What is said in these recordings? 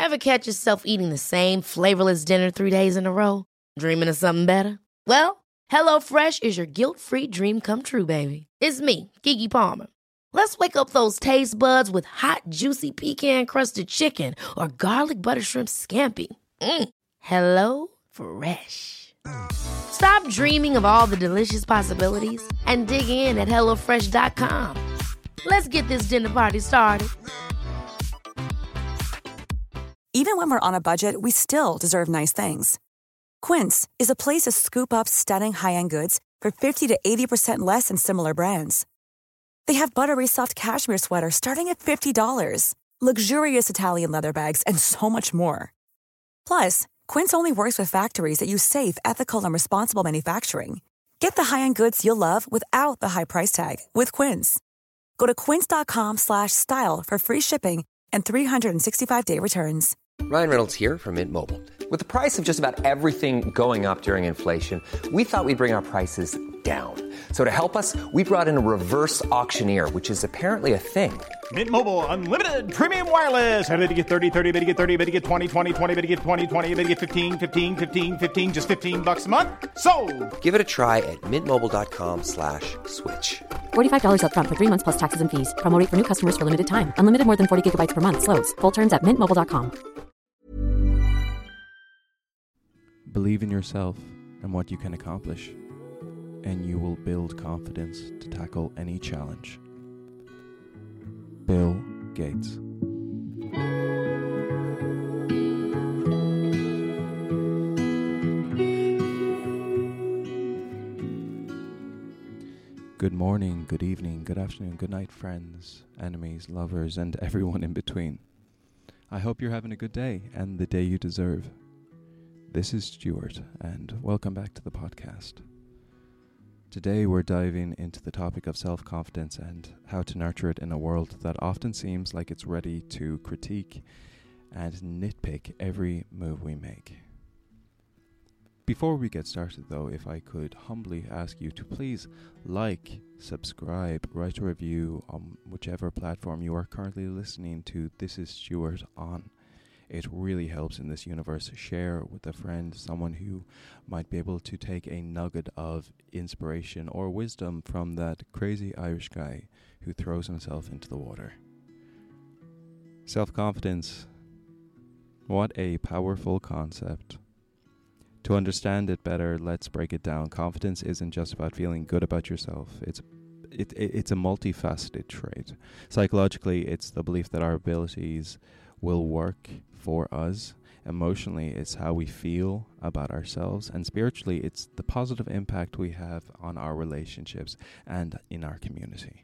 Ever catch yourself eating the same flavorless dinner 3 days in a row? Dreaming of something better? Well, HelloFresh is your guilt-free dream come true, baby. It's me, Keke Palmer. Let's wake up those taste buds with hot, juicy pecan-crusted chicken or garlic butter shrimp scampi. Hello Fresh. Stop dreaming of all the delicious possibilities and dig in at HelloFresh.com. Let's get this dinner party started. Even when we're on a budget, we still deserve nice things. Quince is a place to scoop up stunning high-end goods for 50 to 80% less than similar brands. They have buttery soft cashmere sweaters starting at $50, luxurious Italian leather bags, and so much more. Plus, Quince only works with factories that use safe, ethical, and responsible manufacturing. Get the high-end goods you'll love without the high price tag with Quince. Go to quince.com/style for free shipping and 365-day returns. Ryan Reynolds here from Mint Mobile. With the price of just about everything going up during inflation, we thought we'd bring our prices down. So to help us, we brought in a reverse auctioneer, which is apparently a thing. Mint Mobile Unlimited Premium Wireless. How to get 30, 30, bit to get 30, bit to get 20, 20, 20, bit to get 20, 20, bit to get 15, 15, 15, 15, just $15 a month? Sold! Give it a try at mintmobile.com/switch. $45 up front for 3 months plus taxes and fees. Promo rate for new customers for limited time. Unlimited more than 40 gigabytes per month. Slows full terms at mintmobile.com. Believe in yourself and what you can accomplish, and you will build confidence to tackle any challenge. Bill Gates. Good morning, good evening, good afternoon, good night, friends, enemies, lovers, and everyone in between. I hope you're having a good day and the day you deserve. This is Stuart, and welcome back to the podcast. Today we're diving into the topic of self-confidence and how to nurture it in a world that often seems like it's ready to critique and nitpick every move we make. Before we get started though, if I could humbly ask you to please like, subscribe, write a review on whichever platform you are currently listening to This is Stuart on. It really helps in this universe. Share with a friend, someone who might be able to take a nugget of inspiration or wisdom from that crazy Irish guy who throws himself into the water. Self-confidence. What a powerful concept. To understand it better, let's break it down. Confidence isn't just about feeling good about yourself. It's a multifaceted trait. Psychologically, it's the belief that our abilities will work for us. Emotionally, it's how we feel about ourselves. And spiritually, it's the positive impact we have on our relationships and in our community.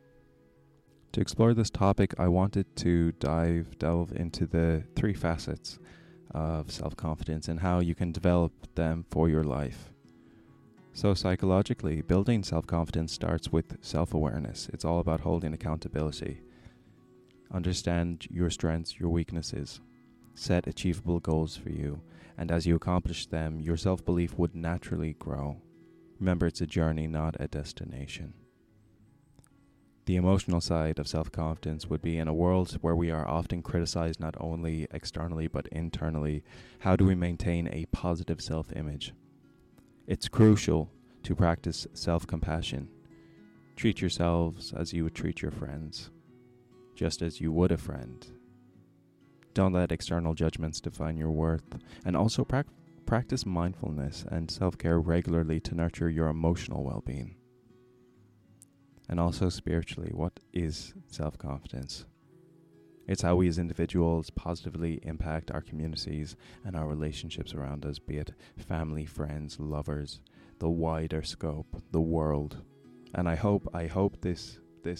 To explore this topic, I wanted to delve into the 3 facets of self-confidence and how you can develop them for your life. So psychologically, building self-confidence starts with self-awareness. It's all about holding accountability. Understand your strengths, your weaknesses. Set achievable goals for you, and as you accomplish them, your self-belief would naturally grow. Remember, it's a journey, not a destination. The emotional side of self-confidence would be in a world where we are often criticized not only externally but internally. How do we maintain a positive self-image? It's crucial to practice self-compassion. Treat yourselves as you would treat your friends, just as you would a friend. Don't let external judgments define your worth, and also practice mindfulness and self-care regularly to nurture your emotional well-being. And also spiritually, what is self-confidence? It's how we as individuals positively impact our communities and our relationships around us, be it family, friends, lovers, the wider scope, the world. And I hope this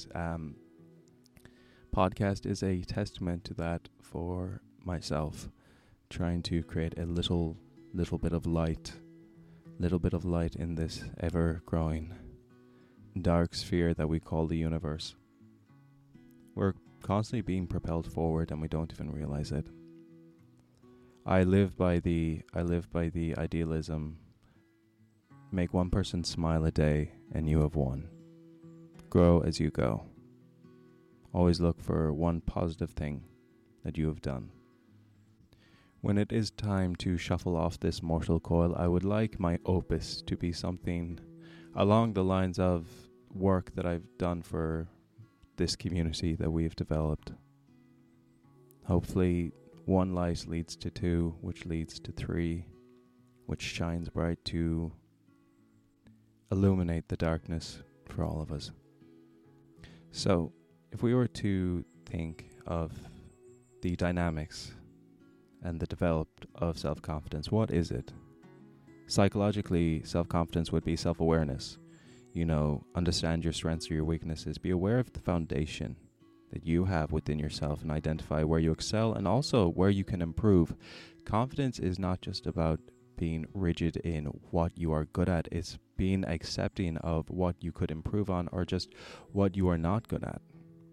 podcast is a testament to that for myself, trying to create a little bit of light in this ever-growing dark sphere that we call the universe. We're constantly being propelled forward and we don't even realize it. I live by the idealism: make one person smile a day and you have won. Grow as you go. Always look for one positive thing that you have done. When it is time to shuffle off this mortal coil, I would like my opus to be something along the lines of work that I've done for this community that we've developed. Hopefully, one light leads to two, which leads to three, which shines bright to illuminate the darkness for all of us. So, if we were to think of the dynamics and the development of self-confidence, what is it? Psychologically, self-confidence would be self-awareness. Understand your strengths or your weaknesses. Be aware of the foundation that you have within yourself and identify where you excel and also where you can improve. Confidence is not just about being rigid in what you are good at. It's being accepting of what you could improve on or just what you are not good at.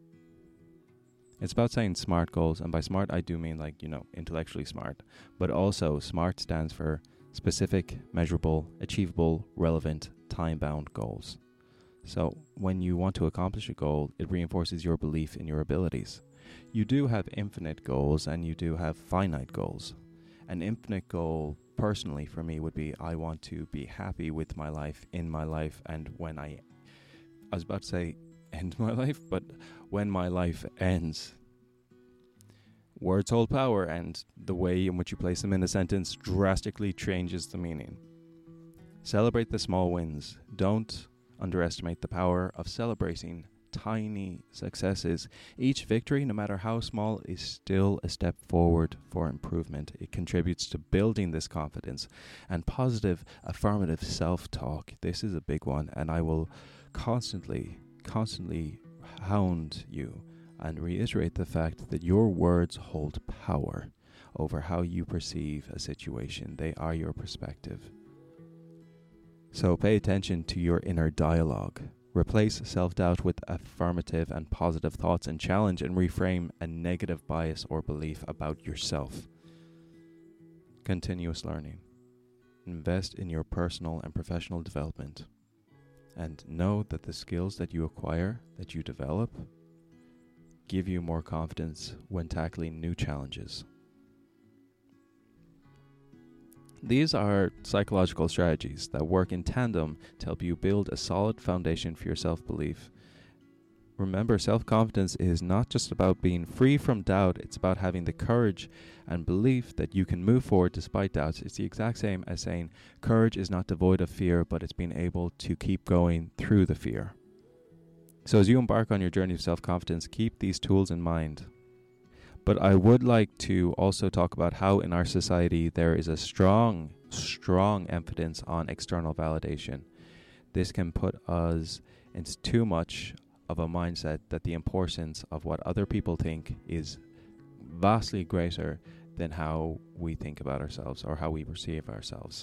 It's about saying SMART goals, and by smart I do mean intellectually smart, but also SMART stands for specific, measurable, achievable, relevant, time-bound goals. So when you want to accomplish a goal, it reinforces your belief in your abilities. You do have infinite goals and you do have finite goals. An infinite goal, personally for me, would be I want to be happy with my life, in my life, and when I was about to say end my life, but when my life ends. Words hold power, and the way in which you place them in a sentence drastically changes the meaning. Celebrate the small wins. Don't underestimate the power of celebrating tiny successes. Each victory, no matter how small, is still a step forward for improvement. It contributes to building this confidence and positive, affirmative self-talk. This is a big one, and I will constantly hound you and reiterate the fact that your words hold power over how you perceive a situation. They are your perspective. So pay attention to your inner dialogue. Replace self-doubt with affirmative and positive thoughts and challenge and reframe a negative bias or belief about yourself. Continuous learning. Invest in your personal and professional development. And know that the skills that you acquire, that you develop, give you more confidence when tackling new challenges. These are psychological strategies that work in tandem to help you build a solid foundation for your self-belief. Remember, self-confidence is not just about being free from doubt, it's about having the courage and belief that you can move forward despite doubts. It's the exact same as saying courage is not devoid of fear, but it's being able to keep going through the fear. So as you embark on your journey of self-confidence, keep these tools in mind. But I would like to also talk about how in our society there is a strong emphasis on external validation. This can put us into too much of a mindset that the importance of what other people think is vastly greater than how we think about ourselves or how we perceive ourselves.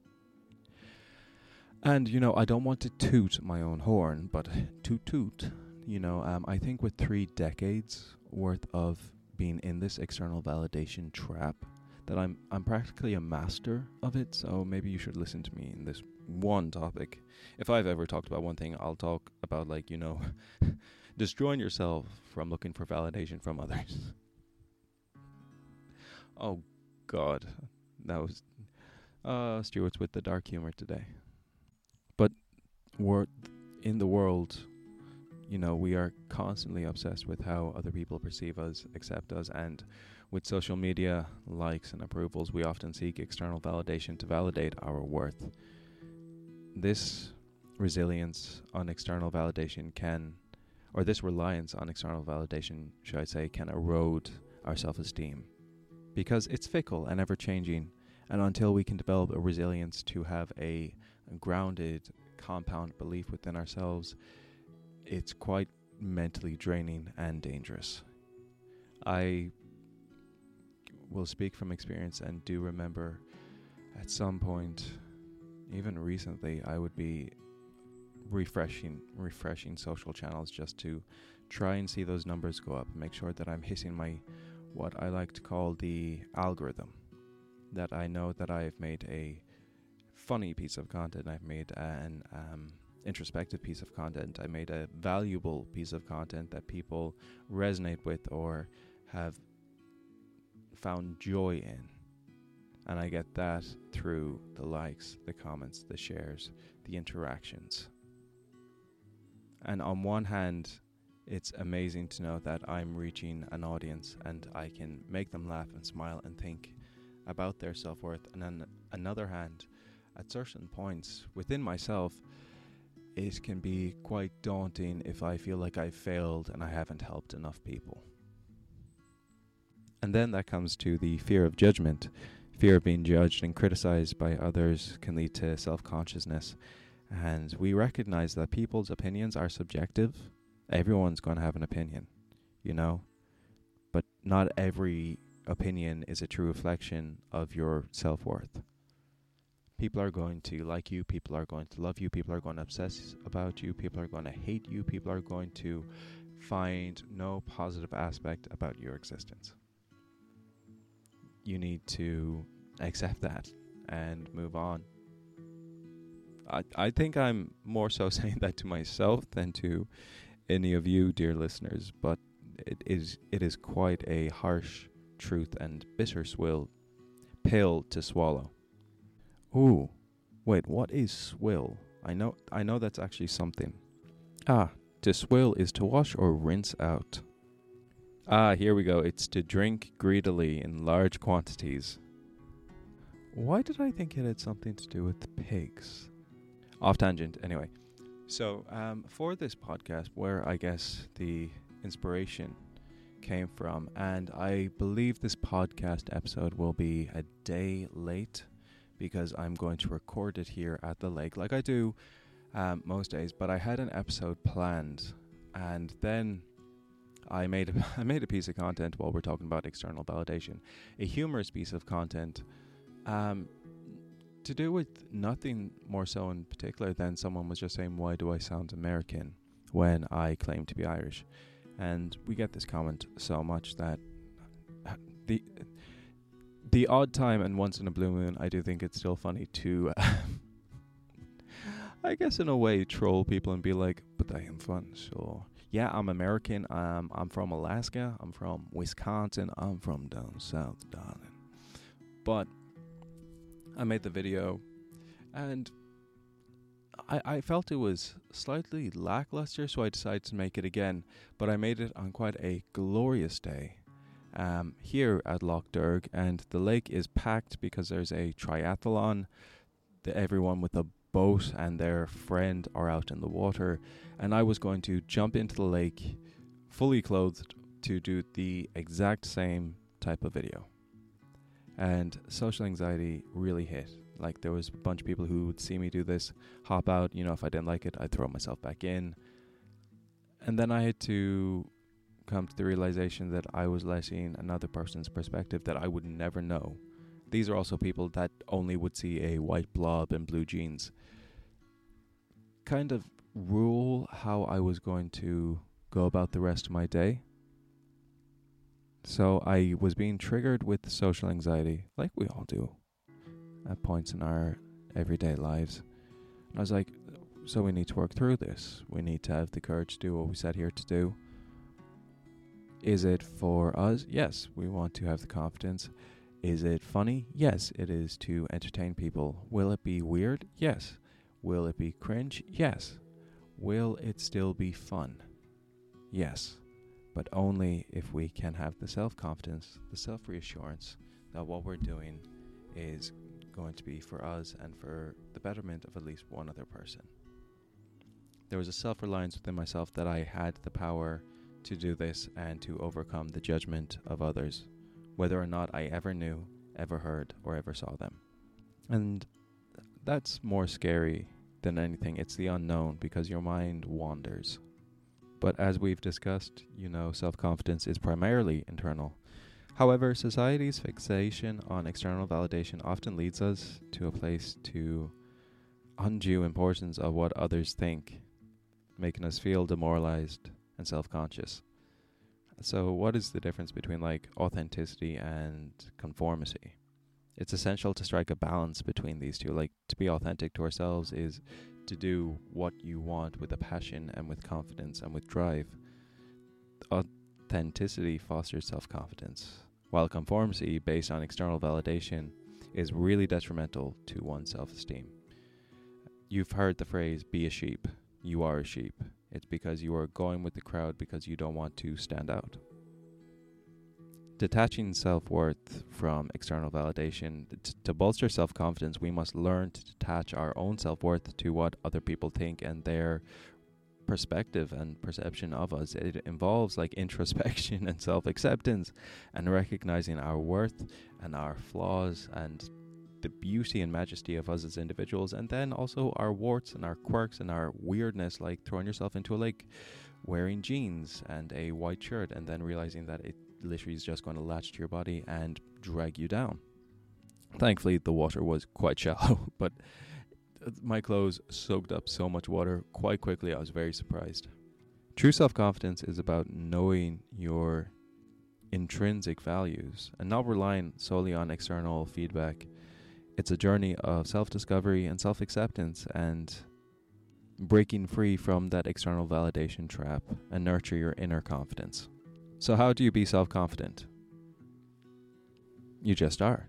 And, I don't want to toot my own horn, but toot. I think with 3 decades worth of being in this external validation trap, that I'm practically a master of it. So maybe you should listen to me in this one topic. If I've ever talked about one thing, I'll talk about destroying yourself from looking for validation from others. Oh God, that was Stuart's with the dark humor today. But we're in the world. We are constantly obsessed with how other people perceive us, accept us, and with social media, likes, and approvals, we often seek external validation to validate our worth. This resilience on external validation this reliance on external validation, should I say, can erode our self-esteem. Because it's fickle and ever-changing, and until we can develop a resilience to have a grounded, compound belief within ourselves, it's quite mentally draining and dangerous. I will speak from experience and do remember at some point, even recently, I would be refreshing social channels just to try and see those numbers go up, make sure that I'm hitting what I like to call the algorithm, that I know that I've made a funny piece of content, I've made an introspective piece of content, I made a valuable piece of content that people resonate with or have found joy in. And I get that through the likes, the comments, the shares, the interactions. And on one hand, it's amazing to know that I'm reaching an audience and I can make them laugh and smile and think about their self-worth. And on another hand, at certain points within myself, it can be quite daunting if I feel like I've failed and I haven't helped enough people. And then that comes to the fear of judgment. Fear of being judged and criticized by others can lead to self-consciousness. And we recognize that people's opinions are subjective. Everyone's going to have an opinion, you know? But not every opinion is a true reflection of your self-worth. People are going to like you, people are going to love you, people are going to obsess about you, people are going to hate you, people are going to find no positive aspect about your existence. You need to accept that and move on. I think I'm more so saying that to myself than to any of you, dear listeners, but it is quite a harsh truth and bitter pill to swallow. Ooh, wait, what is swill? I know that's actually something. To swill is to wash or rinse out. Here we go. It's to drink greedily in large quantities. Why did I think it had something to do with pigs? Off tangent, anyway. So, for this podcast, where I guess the inspiration came from, and I believe this podcast episode will be a day late because I'm going to record it here at the lake like I do most days, but I had an episode planned, and then I made a piece of content while we're talking about external validation, a humorous piece of content, to do with nothing more so in particular than someone was just saying, why do I sound American when I claim to be Irish? And we get this comment so much that the odd time and once in a blue moon, I do think it's still funny to, I guess in a way, troll people and be like, but I am fun, so... Yeah, I'm American. I'm from Alaska. I'm from Wisconsin. I'm from down south, darling. But I made the video, and I felt it was slightly lackluster, so I decided to make it again. But I made it on quite a glorious day here at Lough Derg, and the lake is packed because there's a triathlon. Everyone with a boat and their friend are out in the water, and I was going to jump into the lake fully clothed to do the exact same type of video. And social anxiety really hit. Like, there was a bunch of people who would see me do this, hop out, if I didn't like it, I'd throw myself back in. And then I had to come to the realization that I was letting another person's perspective that I would never know. These are also people that only would see a white blob and blue jeans. Kind of rule how I was going to go about the rest of my day. So I was being triggered with social anxiety, like we all do at points in our everyday lives. And I was like, so we need to work through this. We need to have the courage to do what we set here to do. Is it for us? Yes, we want to have the confidence. Is it funny? Yes, it is to entertain people. Will it be weird? Yes. Will it be cringe? Yes. Will it still be fun? Yes. But only if we can have the self-confidence, the self-reassurance that what we're doing is going to be for us and for the betterment of at least one other person. There was a self-reliance within myself that I had the power to do this and to overcome the judgment of others, whether or not I ever knew, ever heard, or ever saw them. And that's more scary than anything. It's the unknown, because your mind wanders. But as we've discussed, self-confidence is primarily internal. However, society's fixation on external validation often leads us to a place to undue importance of what others think, making us feel demoralized and self-conscious. So what is the difference between authenticity and conformity? It's essential to strike a balance between these two. To be authentic to ourselves is to do what you want with a passion and with confidence and with drive. Authenticity fosters self-confidence, while conformity based on external validation is really detrimental to one's self-esteem. You've heard the phrase, be a sheep. You are a sheep. It's because you are going with the crowd because you don't want to stand out. Detaching self-worth from external validation, to bolster self-confidence, we must learn to detach our own self-worth to what other people think and their perspective and perception of us. It involves like introspection and self-acceptance and recognizing our worth and our flaws and the beauty and majesty of us as individuals, and then also our warts and our quirks and our weirdness, like throwing yourself into a lake wearing jeans and a white shirt and then realizing that it literally is just going to latch to your body and drag you down. Thankfully the water was quite shallow, but my clothes soaked up so much water quite quickly I was very surprised. True self-confidence is about knowing your intrinsic values and not relying solely on external feedback. It's a journey of self-discovery and self-acceptance and breaking free from that external validation trap and nurture your inner confidence. So how do you be self-confident? You just are.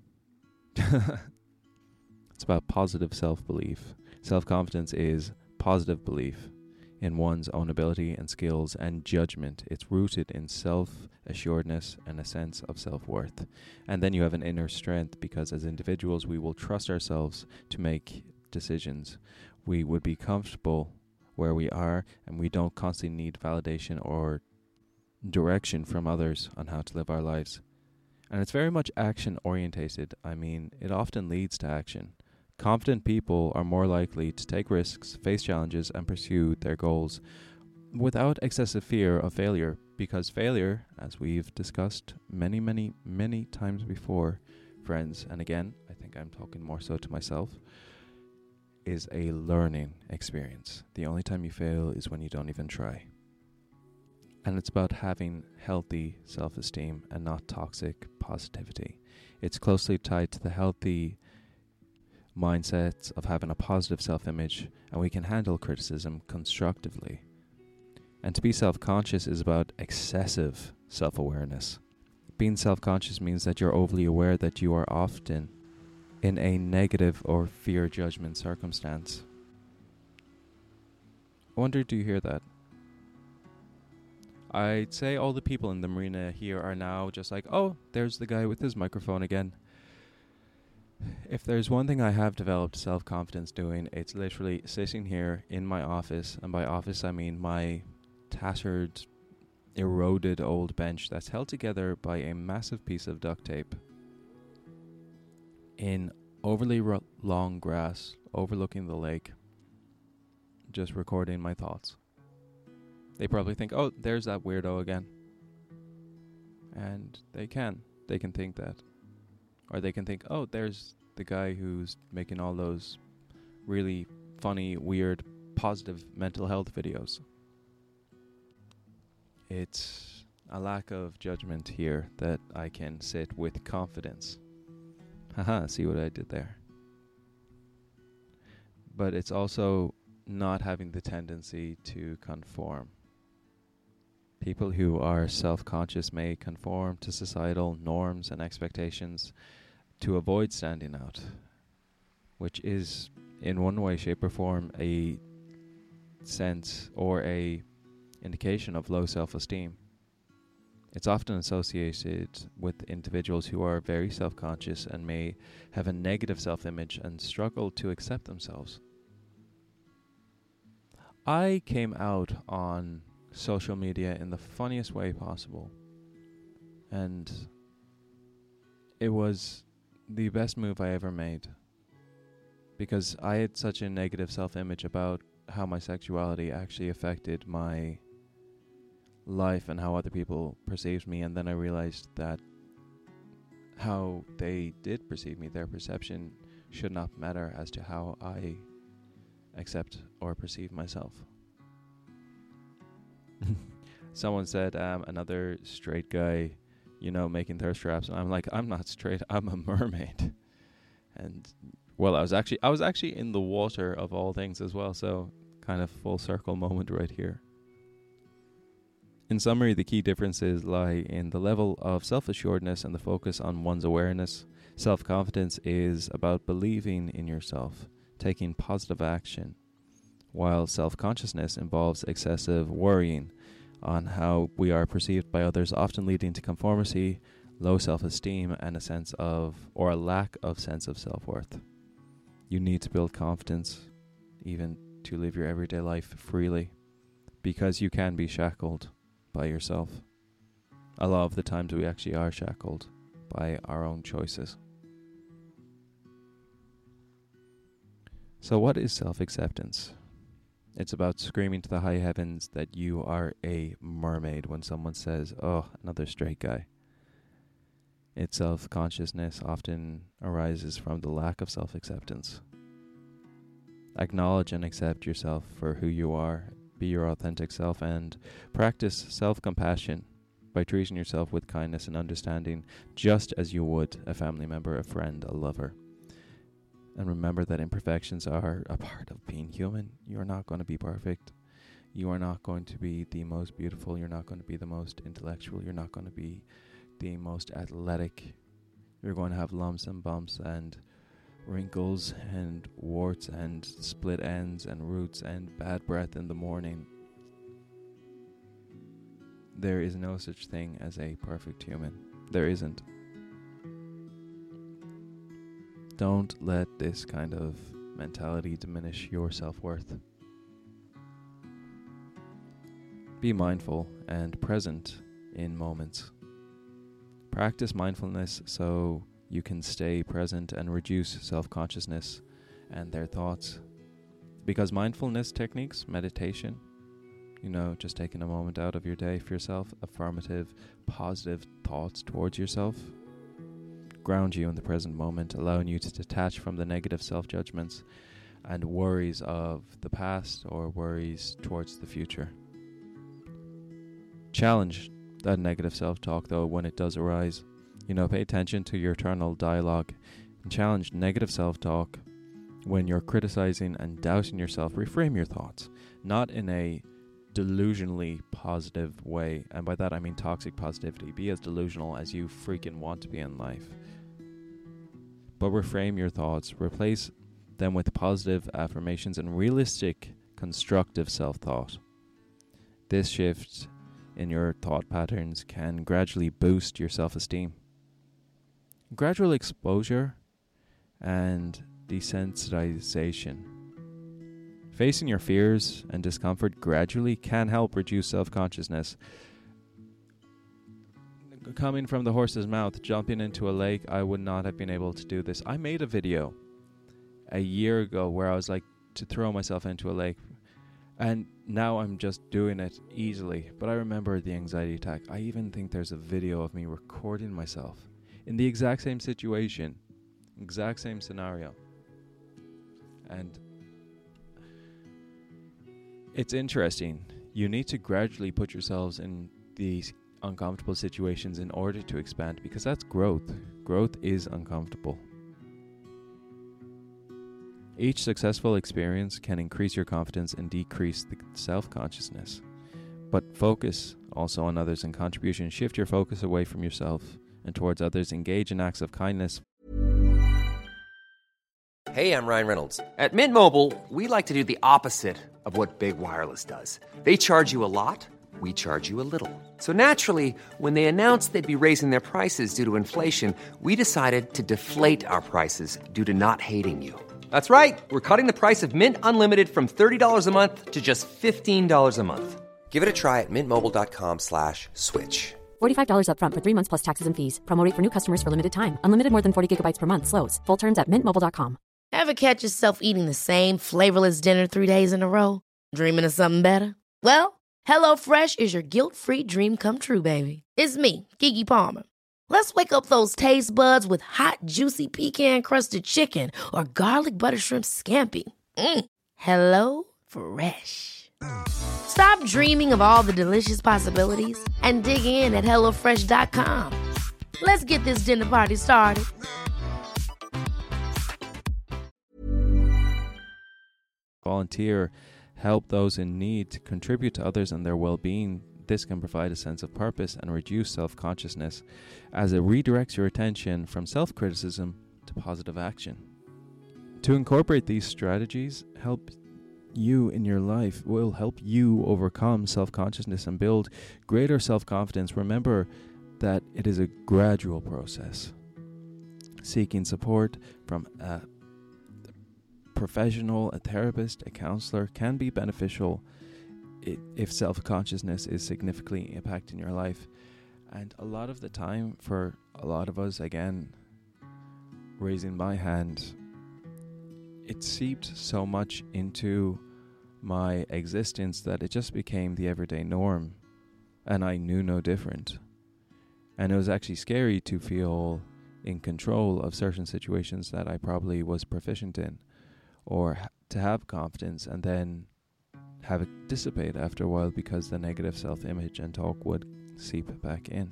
It's about positive self-belief. Self-confidence is positive belief in one's own ability and skills and judgment. It's rooted in self-assuredness and a sense of self-worth. And then you have an inner strength because as individuals we will trust ourselves to make decisions. We would be comfortable where we are and we don't constantly need validation or direction from others on how to live our lives. And it's very much action orientated. I mean, it often leads to action. Confident people are more likely to take risks, face challenges, and pursue their goals without excessive fear of failure, because failure, as we've discussed many, many, many times before, friends, and again, I think I'm talking more so to myself, is a learning experience. The only time you fail is when you don't even try. And it's about having healthy self-esteem and not toxic positivity. It's closely tied to the healthy mindsets of having a positive self-image, and we can handle criticism constructively. And to be self-conscious is about excessive self-awareness. Being self-conscious means that you're overly aware that you are often in a negative or fear judgment circumstance. I wonder, do you hear that? I'd say all the people in the marina here are now just like, oh, there's the guy with his microphone again. If there's one thing I have developed self-confidence doing, it's literally sitting here in my office, and by office I mean my tattered, eroded old bench that's held together by a massive piece of duct tape in overly long grass overlooking the lake, just recording my thoughts. They probably think, oh, there's that weirdo again. And they can think that. Or they can think, oh, there's the guy who's making all those really funny, weird, positive mental health videos. It's a lack of judgment here that I can sit with confidence. Haha, see what I did there? But it's also not having the tendency to conform. People who are self-conscious may conform to societal norms and expectations to avoid standing out, which is, in one way, shape, or form, a sense or a indication of low self-esteem. It's often associated with individuals who are very self-conscious and may have a negative self-image and struggle to accept themselves. I came out on social media in the funniest way possible, and it was the best move I ever made, because I had such a negative self-image about how my sexuality actually affected my life and how other people perceived me, and then I realized that how they did perceive me, their perception should not matter as to how I accept or perceive myself. Someone said, another straight guy, making thirst traps, and I'm like, I'm not straight, I'm a mermaid. And well, I was actually in the water of all things as well, so kind of full circle moment right here. In summary, the key differences lie in the level of self-assuredness and the focus on one's awareness. Self-confidence is about believing in yourself, taking positive action, while self-consciousness involves excessive worrying on how we are perceived by others, often leading to conformity, low self-esteem, and a lack of sense of self-worth. You need to build confidence, even to live your everyday life freely, because you can be shackled by yourself. A lot of the times we actually are shackled by our own choices. So what is self-acceptance? It's about screaming to the high heavens that you are a mermaid when someone says, "Oh, another straight guy." Its self-consciousness often arises from the lack of self-acceptance. Acknowledge and accept yourself for who you are. Be your authentic self and practice self-compassion by treating yourself with kindness and understanding, just as you would a family member, a friend, a lover. And remember that imperfections are a part of being human. You're not going to be perfect. You are not going to be the most beautiful. You're not going to be the most intellectual. You're not going to be the most athletic. You're going to have lumps and bumps and wrinkles and warts and split ends and roots and bad breath in the morning. There is no such thing as a perfect human. There isn't. Don't let this kind of mentality diminish your self-worth. Be mindful and present in moments. Practice mindfulness so you can stay present and reduce self-consciousness and their thoughts. Because mindfulness techniques, meditation, just taking a moment out of your day for yourself, affirmative, positive thoughts towards yourself, ground you in the present moment, allowing you to detach from the negative self-judgments and worries of the past or worries towards the future. Challenge that negative self-talk, though, when it does arise. Pay attention to your internal dialogue and challenge negative self-talk. When you're criticizing and doubting yourself, reframe your thoughts, not in a delusionally positive way. And by that I mean toxic positivity. Be as delusional as you freaking want to be in life. But reframe your thoughts. Replace them with positive affirmations and realistic, constructive self-thought. This shift in your thought patterns can gradually boost your self-esteem. Gradual exposure and desensitization. Facing your fears and discomfort gradually can help reduce self-consciousness. Coming from the horse's mouth, jumping into a lake, I would not have been able to do this. I made a video a year ago where I was like to throw myself into a lake, and now I'm just doing it easily. But I remember the anxiety attack. I even think there's a video of me recording myself in the exact same situation, exact same scenario. And it's interesting. You need to gradually put yourselves in these uncomfortable situations in order to expand, because that's growth. Growth is uncomfortable. Each successful experience can increase your confidence and decrease the self-consciousness. But focus also on others and contribution. Shift your focus away from yourself and towards others. Engage in acts of kindness. Hey, I'm Ryan Reynolds. At Mint Mobile, we like to do the opposite of what Big Wireless does. They charge you a lot. We charge you a little. So naturally, when they announced they'd be raising their prices due to inflation, we decided to deflate our prices due to not hating you. That's right. We're cutting the price of Mint Unlimited from $30 a month to just $15 a month. Give it a try at mintmobile.com/switch. $45 up front for 3 months plus taxes and fees. Promo rate for new customers for limited time. Unlimited more than 40 gigabytes per month. Slows full terms at mintmobile.com. Ever catch yourself eating the same flavorless dinner 3 days in a row? Dreaming of something better? Well, HelloFresh is your guilt-free dream come true, baby. It's me, Keke Palmer. Let's wake up those taste buds with hot, juicy pecan-crusted chicken or garlic butter shrimp scampi. Hello Fresh. Stop dreaming of all the delicious possibilities and dig in at HelloFresh.com. Let's get this dinner party started. Volunteer, help those in need, contribute to others and their well-being. this can provide a sense of purpose and reduce self-consciousness, as it redirects your attention from self-criticism to positive action. To incorporate these strategies will help you overcome self-consciousness and build greater self-confidence. Remember that it is a gradual process. Seeking support from a professional, a therapist, a counselor can be beneficial if self-consciousness is significantly impacting your life. And a lot of the time, for a lot of us, again, raising my hand, it seeped so much into my existence that it just became the everyday norm, and I knew no different. And it was actually scary to feel in control of certain situations that I probably was proficient in, or to have confidence and then have it dissipate after a while because the negative self-image and talk would seep back in.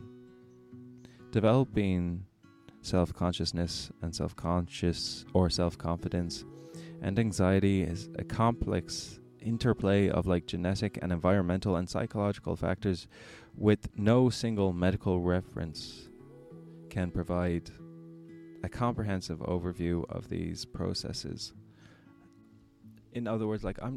Developing self-consciousness and self-confidence and anxiety is a complex interplay of genetic and environmental and psychological factors, with no single medical reference can provide a comprehensive overview of these processes. In other words, I'm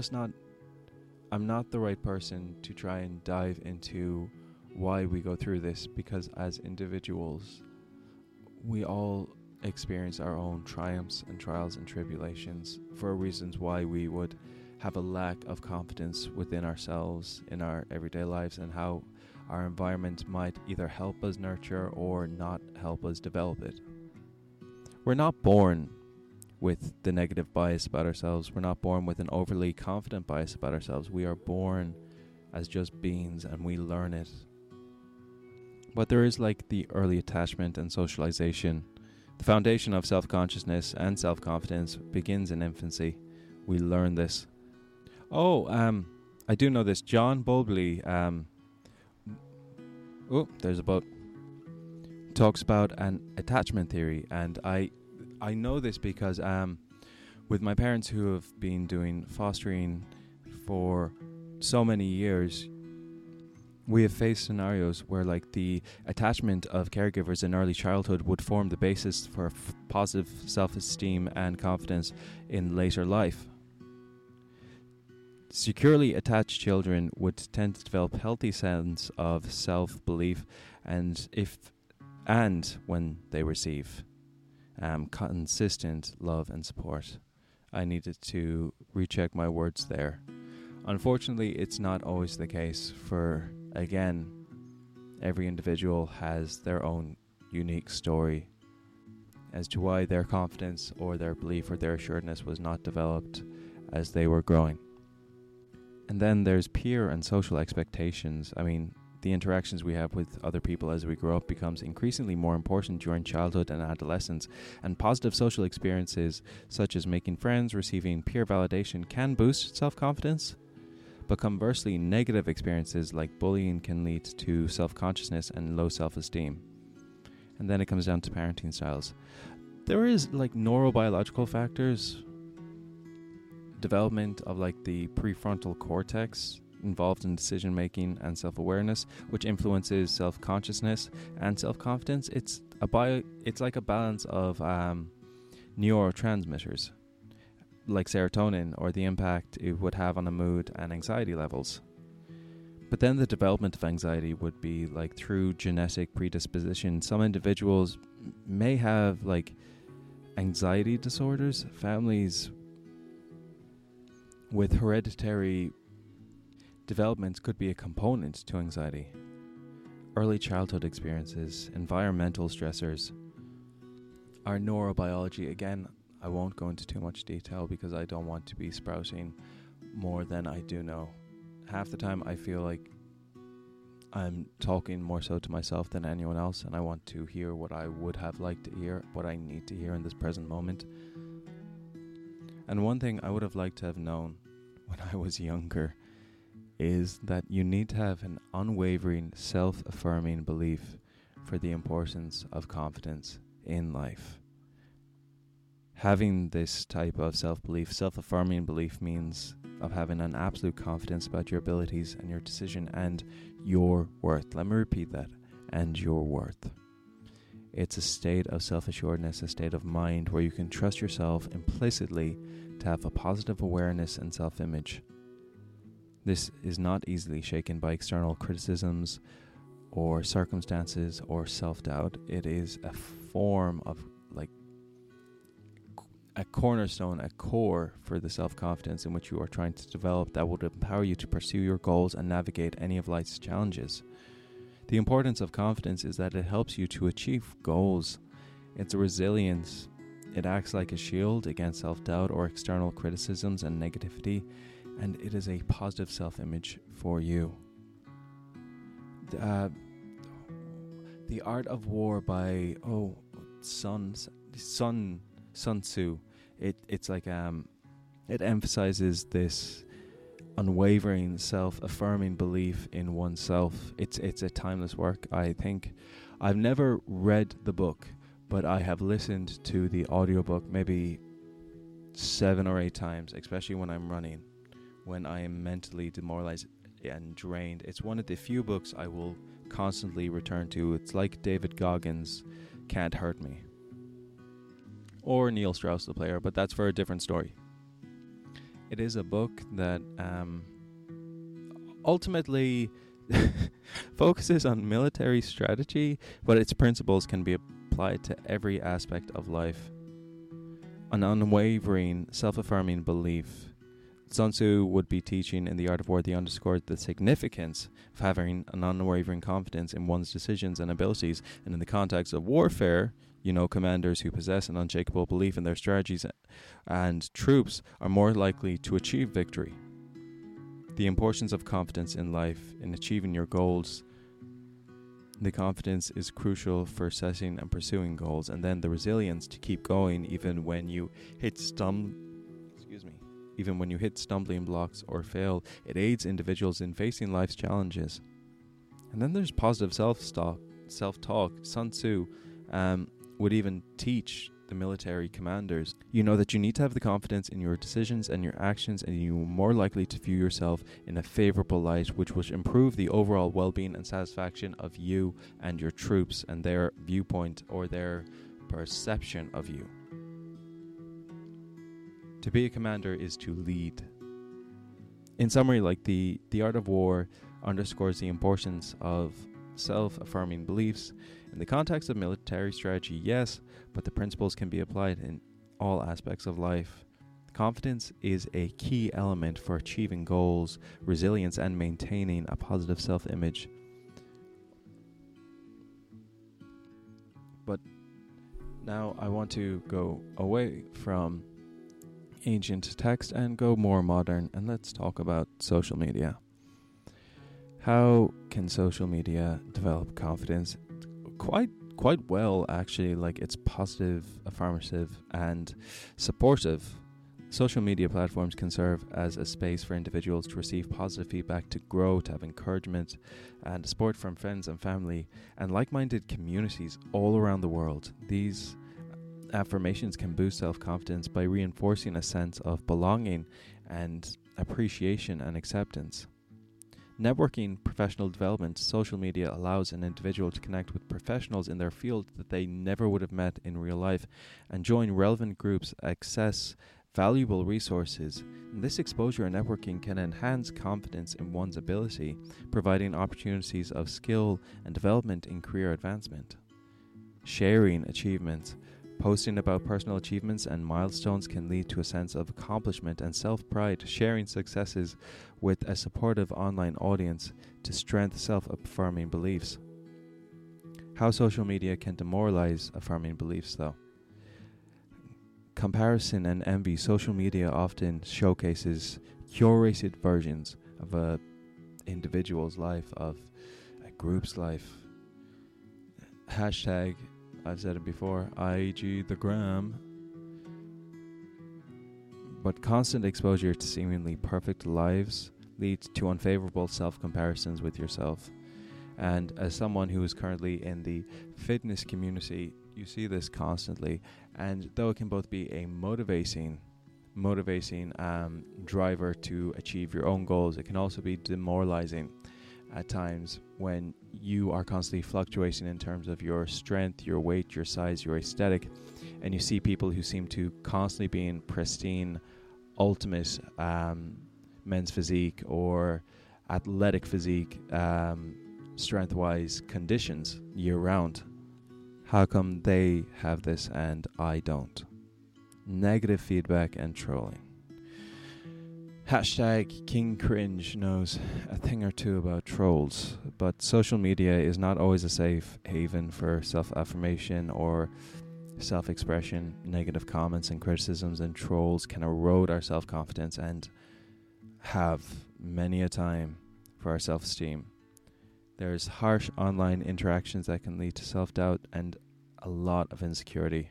not the right person to try and dive into why we go through this, because as individuals, we all experience our own triumphs and trials and tribulations for reasons why we would have a lack of confidence within ourselves in our everyday lives, and how our environment might either help us nurture or not help us develop it. We're not born with the negative bias about ourselves. We're not born with an overly confident bias about ourselves. We are born as just beings, and we learn it. But there is the early attachment and socialization. The foundation of self-consciousness and self-confidence begins in infancy. We learn this. I do know this. John Bowlby, there's a boat, talks about an attachment theory, and I know this because with my parents who have been doing fostering for so many years, we have faced scenarios where the attachment of caregivers in early childhood would form the basis for positive self-esteem and confidence in later life. Securely attached children would tend to develop healthy sense of self-belief, and when they receive consistent love and support. I needed to recheck my words there. Unfortunately, it's not always the case, for again, every individual has their own unique story as to why their confidence or their belief or their assuredness was not developed as they were growing. And then there's peer and social expectations. The interactions we have with other people as we grow up becomes increasingly more important during childhood and adolescence, and positive social experiences such as making friends, receiving peer validation can boost self-confidence. But conversely, negative experiences like bullying can lead to self-consciousness and low self-esteem. And then it comes down to parenting styles. There is neurobiological factors, development of the prefrontal cortex involved in decision making and self-awareness, which influences self-consciousness and self-confidence. It's like a balance of neurotransmitters like serotonin, or the impact it would have on the mood and anxiety levels. But then the development of anxiety would be through genetic predisposition. Some individuals may have anxiety disorders. Families with hereditary developments could be a component to anxiety. Early childhood experiences, environmental stressors, our neurobiology. Again, I won't go into too much detail because I don't want to be sprouting more than I do know. Half the time I feel like I'm talking more so to myself than anyone else, and I want to hear what I would have liked to hear, what I need to hear in this present moment. And one thing I would have liked to have known when I was younger is that you need to have an unwavering, self-affirming belief for the importance of confidence in life. Having this type of self-belief, self-affirming belief, means of having an absolute confidence about your abilities and your decision and your worth. Let me repeat that. And your worth. It's a state of self-assuredness, a state of mind where you can trust yourself implicitly to have a positive awareness and self-image. This is not easily shaken by external criticisms or circumstances or self-doubt. It is a form of a cornerstone, a core for the self-confidence in which you are trying to develop that would empower you to pursue your goals and navigate any of life's challenges. The importance of confidence is that it helps you to achieve goals. It's a resilience. It acts like a shield against self-doubt or external criticisms and negativity, and it is a positive self-image for you. The Art of War by Sun Tzu. It's like it emphasizes this unwavering self-affirming belief in oneself. It's a timeless work, I think. I've never read the book, but I have listened to the audiobook maybe 7 or 8 times, especially when I'm running, when I am mentally demoralized and drained. It's one of the few books I will constantly return to. It's like David Goggins' Can't Hurt Me, or Neil Strauss, the player, but that's for a different story. It is a book that ultimately focuses on military strategy, but its principles can be applied to every aspect of life. An unwavering, self-affirming belief. Sun Tzu would be teaching in The Art of War. They underscored the significance of having an unwavering confidence in one's decisions and abilities, and in the context of warfare, commanders who possess an unshakable belief in their strategies and troops are more likely to achieve victory. The importance of confidence in life, in achieving your goals. The confidence is crucial for setting and pursuing goals, and then the resilience to keep going even when you hit stumbling blocks or fail. It aids individuals in facing life's challenges. And then there's positive self-talk. Sun Tzu would even teach the military commanders, that you need to have the confidence in your decisions and your actions, and you are more likely to view yourself in a favorable light, which will improve the overall well-being and satisfaction of you and your troops and their viewpoint or their perception of you. To be a commander is to lead. In summary, the Art of War underscores the importance of self-affirming beliefs. In the context of military strategy, yes, but the principles can be applied in all aspects of life. Confidence is a key element for achieving goals, resilience, and maintaining a positive self-image. But now I want to go away from ancient text and go more modern, and let's talk about social media. How can social media develop confidence? Quite well, actually. It's positive, affirmative, and supportive. Social media platforms can serve as a space for individuals to receive positive feedback, to grow, to have encouragement and support from friends and family and like-minded communities all around the world. These affirmations can boost self-confidence by reinforcing a sense of belonging and appreciation and acceptance. Networking, professional development. Social media allows an individual to connect with professionals in their field that they never would have met in real life and join relevant groups, access valuable resources. And this exposure and networking can enhance confidence in one's ability, providing opportunities of skill and development in career advancement. Sharing achievements. Posting about personal achievements and milestones can lead to a sense of accomplishment and self-pride. Sharing successes with a supportive online audience to strengthen self-affirming beliefs. How social media can demoralize affirming beliefs, though. Comparison and envy. Social media often showcases curated versions of an individual's life, of a group's life. Hashtag, I've said it before, IG the gram. But constant exposure to seemingly perfect lives leads to unfavorable self-comparisons with yourself. And as someone who is currently in the fitness community, you see this constantly, and though it can both be a motivating driver to achieve your own goals, it can also be demoralizing at times when you are constantly fluctuating in terms of your strength, your weight, your size, your aesthetic, and you see people who seem to constantly be in pristine, ultimate men's physique or athletic physique, strength-wise conditions year-round. How come they have this and I don't? Negative feedback and trolling. King Cringe knows a thing or two about trolls, but social media is not always a safe haven for self-affirmation or self-expression. Negative comments and criticisms and trolls can erode our self-confidence and have many a time for our self-esteem. There's harsh online interactions that can lead to self-doubt and a lot of insecurity.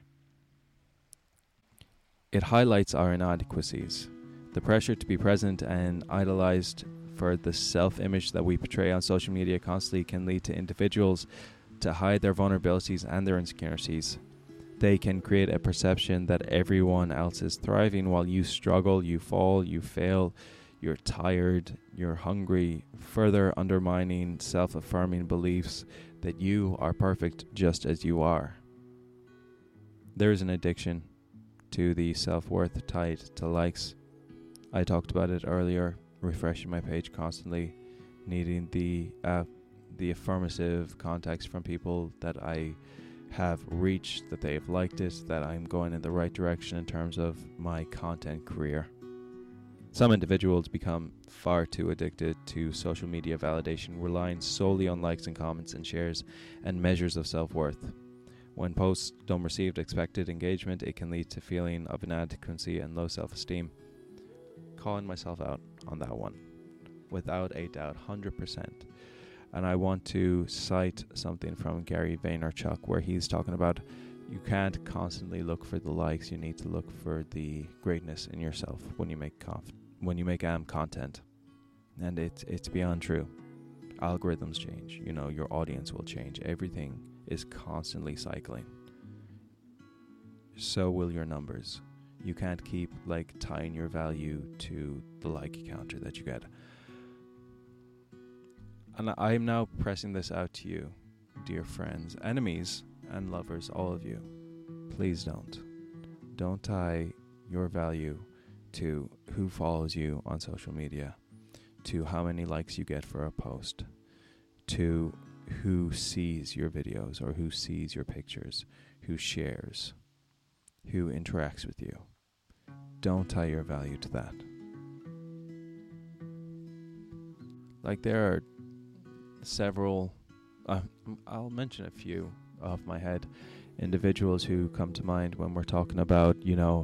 It highlights our inadequacies. The pressure to be present and idolized for the self-image that we portray on social media constantly can lead to individuals to hide their vulnerabilities and their insecurities. They can create a perception that everyone else is thriving while you struggle, you fall, you fail, you're tired, you're hungry, further undermining self-affirming beliefs that you are perfect just as you are. There's an addiction to the self-worth tied to likes. I talked about it earlier, refreshing my page constantly, needing the affirmative context from people that I have reached, that they have liked it, that I'm going in the right direction in terms of my content career. Some individuals become far too addicted to social media validation, relying solely on likes and comments and shares and measures of self-worth. When posts don't receive expected engagement, it can lead to feeling of inadequacy and low self-esteem. Calling myself out on that one, without a doubt, 100%. And I want to cite something from Gary Vaynerchuk where he's talking about you can't constantly look for the likes. You need to look for the greatness in yourself when you make content, and it's beyond true. Algorithms change. Your audience will change. Everything is constantly cycling. So will your numbers. You can't keep tying your value to the like counter that you get. And I'm now pressing this out to you, dear friends, enemies, and lovers, all of you. Please don't tie your value to who follows you on social media, to how many likes you get for a post, to who sees your videos or who sees your pictures, who shares, who interacts with you. Don't tie your value to that. There are several, I'll mention a few off my head, individuals who come to mind when we're talking about,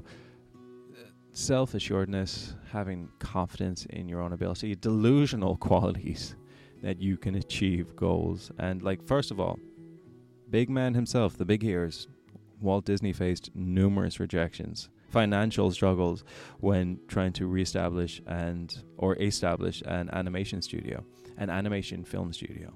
self-assuredness, having confidence in your own ability, delusional qualities that you can achieve goals. And first of all, big man himself, the big ears, Walt Disney faced numerous rejections, financial struggles when trying to establish an animation studio, an animation film studio.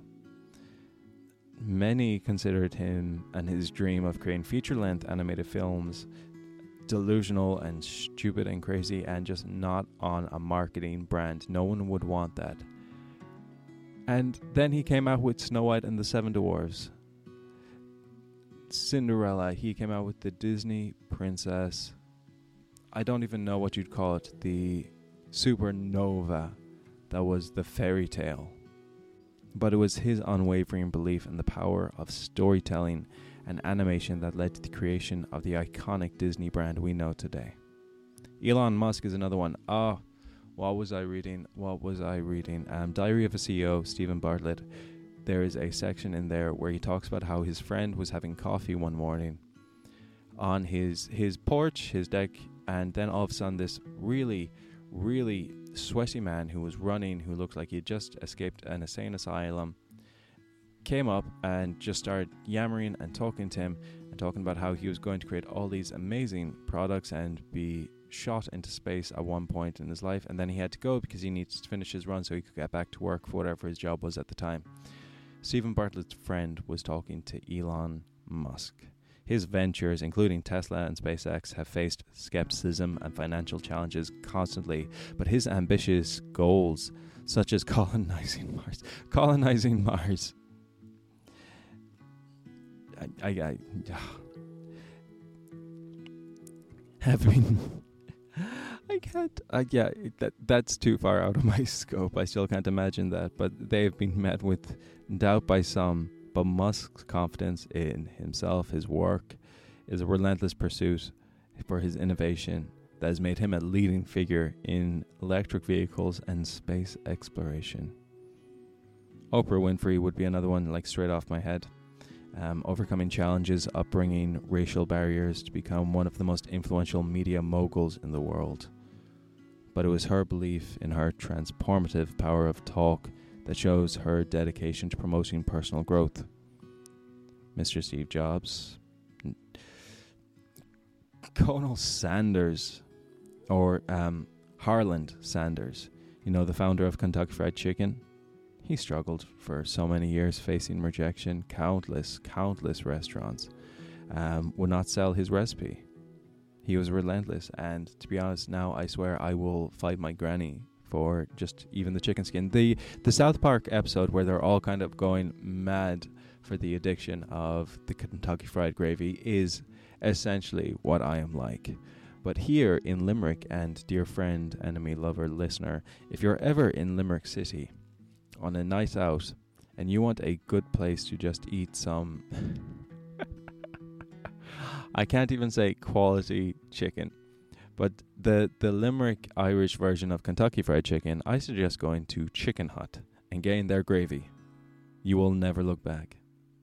Many considered him and his dream of creating feature-length animated films delusional and stupid and crazy and just not on a marketing brand. No one would want that. And then he came out with Snow White and the Seven Dwarfs. Cinderella, he came out with the Disney princess. I don't even know what you'd call it. The supernova that was the fairy tale. But it was his unwavering belief in the power of storytelling and animation that led to the creation of the iconic Disney brand we know today. Elon Musk is another one. What was I reading? Diary of a CEO, Stephen Bartlett. There is a section in there where he talks about how his friend was having coffee one morning on his porch, his deck, and then all of a sudden this really, really sweaty man who was running, who looked like he had just escaped an insane asylum, came up and just started yammering and talking to him and talking about how he was going to create all these amazing products and be shot into space at one point in his life, and then he had to go because he needs to finish his run so he could get back to work for whatever his job was at the time. Stephen Bartlett's friend was talking to Elon Musk. His ventures, including Tesla and SpaceX, have faced skepticism and financial challenges constantly, but his ambitious goals, such as colonizing Mars, have been. I can't. That's too far out of my scope. I still can't imagine that. But they have been met with doubt by some. But Musk's confidence in himself, his work, is a relentless pursuit for his innovation that has made him a leading figure in electric vehicles and space exploration. Oprah Winfrey would be another one, like straight off my head. Overcoming challenges, upbringing, racial barriers to become one of the most influential media moguls in the world. But it was her belief in her transformative power of talk that shows her dedication to promoting personal growth. Mr. Steve Jobs, Colonel Sanders, or Harland Sanders, the founder of Kentucky Fried Chicken. He struggled for so many years, facing rejection. Countless restaurants would not sell his recipe. He was relentless, and to be honest, now I swear I will fight my granny for just even the chicken skin. The South Park episode where they're all kind of going mad for the addiction of the Kentucky Fried Gravy is essentially what I am like. But here in Limerick, and dear friend, enemy, lover, listener, if you're ever in Limerick City on a night out and you want a good place to just eat some I can't even say quality chicken, but the Limerick Irish version of Kentucky Fried Chicken, I suggest going to Chicken Hut and getting their gravy. You will never look back.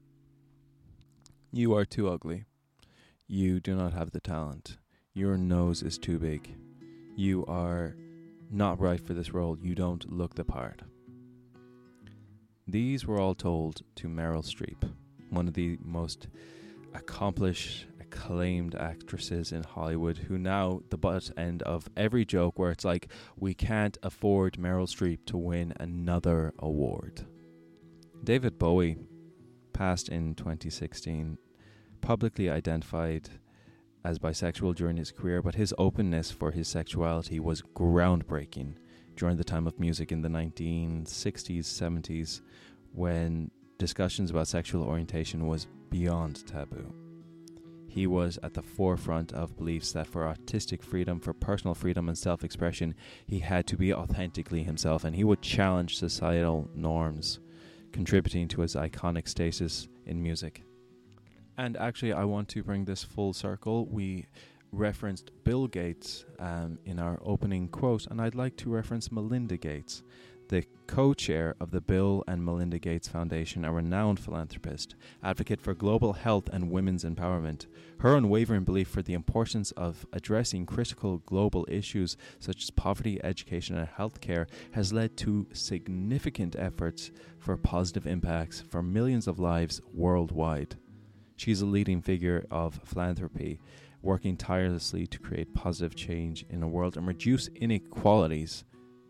You are too ugly. You do not have the talent. Your nose is too big. You are not right for this role. You don't look the part. These were all told to Meryl Streep, one of the most accomplished, acclaimed actresses in Hollywood, who now the butt end of every joke where it's like, we can't afford Meryl Streep to win another award. David Bowie passed in 2016, publicly identified as bisexual during his career, but his openness for his sexuality was groundbreaking during the time of music in the 1960s, 70s, when discussions about sexual orientation was beyond taboo. He was at the forefront of beliefs that for artistic freedom, for personal freedom and self-expression, he had to be authentically himself, and he would challenge societal norms, contributing to his iconic status in music. And actually, I want to bring this full circle. We referenced Bill Gates in our opening quote, and I'd like to reference Melinda Gates, the co-chair of the Bill and Melinda Gates Foundation, a renowned philanthropist, advocate for global health and women's empowerment. Her unwavering belief for the importance of addressing critical global issues such as poverty, education, and healthcare has led to significant efforts for positive impacts for millions of lives worldwide. She's a leading figure of philanthropy, working tirelessly to create positive change in the world and reduce inequalities.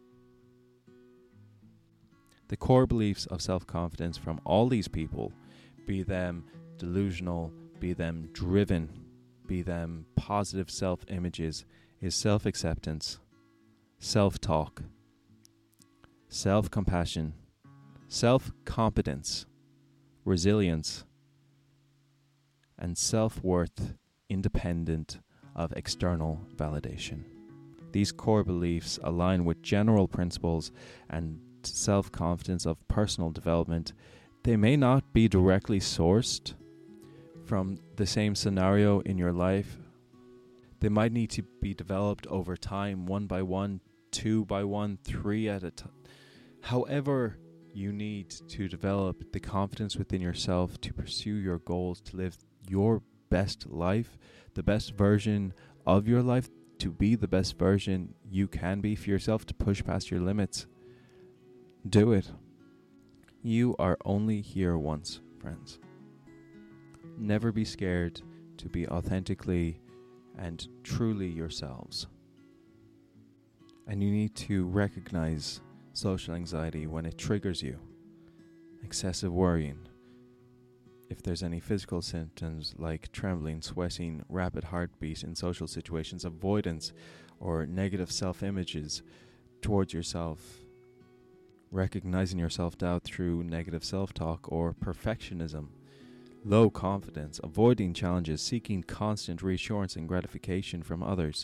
The core beliefs of self-confidence from all these people, be them delusional, be them driven, be them positive self-images, is self-acceptance, self-talk, self-compassion, self-competence, resilience, and self-worth independent of external validation. These core beliefs align with general principles and self-confidence of personal development. They may not be directly sourced from the same scenario in your life. They might need to be developed over time, 1 by 1, 2 by 1, 3 at a time. However, you need to develop the confidence within yourself to pursue your goals, to live your best life, the best version of your life, to be the best version you can be for yourself, to push past your limits. Do it. You are only here once, friends. Never be scared to be authentically and truly yourselves. And you need to recognize social anxiety when it triggers you. Excessive worrying, if there's any physical symptoms like trembling, sweating, rapid heartbeat in social situations, avoidance or negative self-images towards yourself, recognizing your self-doubt through negative self-talk or perfectionism, low confidence, avoiding challenges, seeking constant reassurance and gratification from others.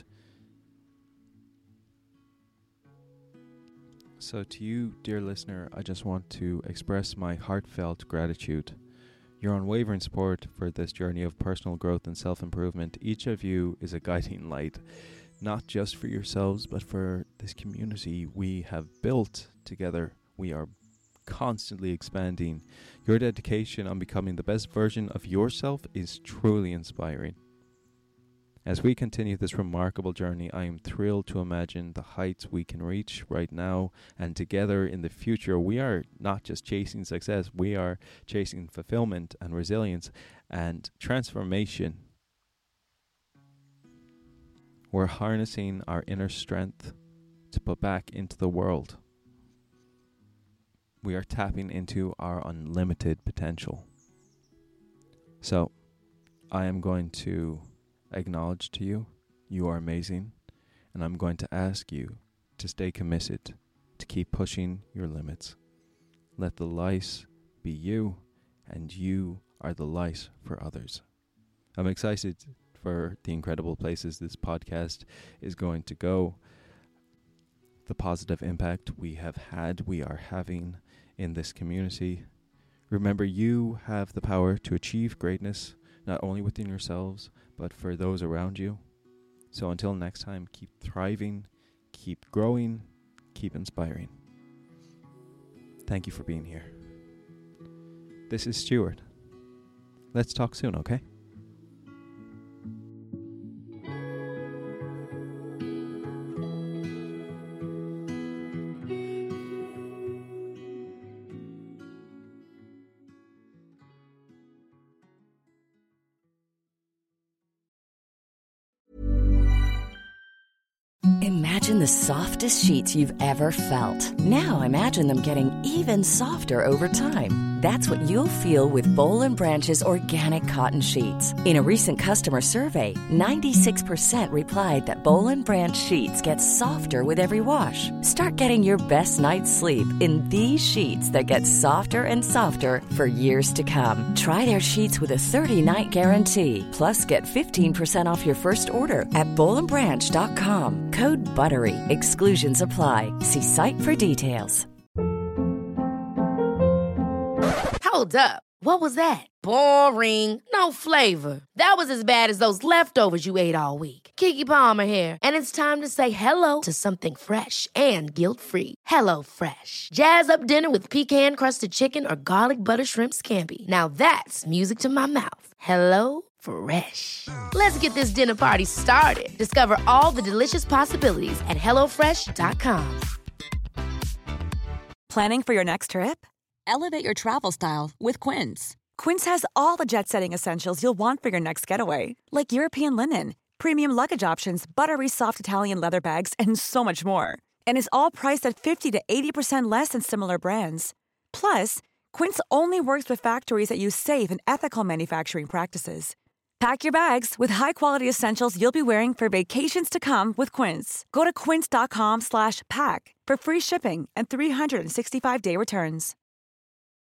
So to you, dear listener, I just want to express my heartfelt gratitude. Your unwavering support for this journey of personal growth and self-improvement. Each of you is a guiding light, not just for yourselves, but for this community we have built together. We are constantly expanding. Your dedication on becoming the best version of yourself is truly inspiring. As we continue this remarkable journey, I am thrilled to imagine the heights we can reach right now, and together in the future. We are not just chasing success, we are chasing fulfillment and resilience and transformation. We're harnessing our inner strength to put back into the world. We are tapping into our unlimited potential. So, I am going to acknowledge to you, you are amazing, and I'm going to ask you to stay committed, to keep pushing your limits. Let the light be you, and you are the light for others. I'm excited for the incredible places this podcast is going to go, the positive impact we are having in this community. Remember, you have the power to achieve greatness, not only within yourselves, but for those around you. So until next time, keep thriving, keep growing, keep inspiring. Thank you for being here. This is Stuart. Let's talk soon, okay? Imagine the softest sheets you've ever felt. Now imagine them getting even softer over time. That's what you'll feel with Boll & Branch's organic cotton sheets. In a recent customer survey, 96% replied that Boll & Branch sheets get softer with every wash. Start getting your best night's sleep in these sheets that get softer and softer for years to come. Try their sheets with a 30-night guarantee. Plus, get 15% off your first order at bollandbranch.com. Code BUTTERY. Exclusions apply. See site for details. Hold up. What was that? Boring. No flavor. That was as bad as those leftovers you ate all week. Keke Palmer here. And it's time to say hello to something fresh and guilt-free. Hello Fresh. Jazz up dinner with pecan-crusted chicken or garlic butter shrimp scampi. Now that's music to my mouth. Hello Fresh. Let's get this dinner party started. Discover all the delicious possibilities at HelloFresh.com. Planning for your next trip? Elevate your travel style with Quince. Quince has all the jet-setting essentials you'll want for your next getaway, like European linen, premium luggage options, buttery soft Italian leather bags, and so much more. And is all priced at 50 to 80% less than similar brands. Plus, Quince only works with factories that use safe and ethical manufacturing practices. Pack your bags with high-quality essentials you'll be wearing for vacations to come with Quince. Go to quince.com/pack for free shipping and 365-day returns.